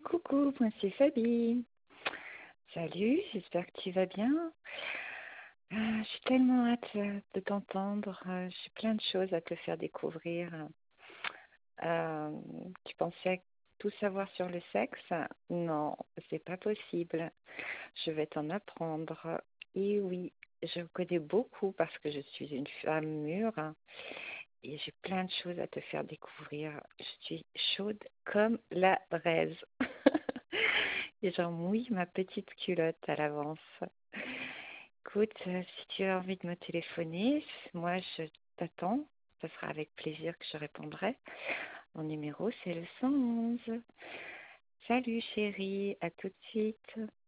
Coucou, moi c'est Fabi. Salut, j'espère que tu vas bien. J'ai tellement hâte de t'entendre. J'ai plein de choses à te faire découvrir. Euh, Tu pensais tout savoir sur le sexe? Non, c'est pas possible. Je vais t'en apprendre. Et oui, je connais beaucoup parce que je suis une femme mûre et j'ai plein de choses à te faire découvrir. Je suis chaude comme la braise. Et j'en mouille ma petite culotte à l'avance. Écoute, si tu as envie de me téléphoner, moi je t'attends. Ce sera avec plaisir que je répondrai. Mon numéro, c'est le 111. Salut chérie, à tout de suite.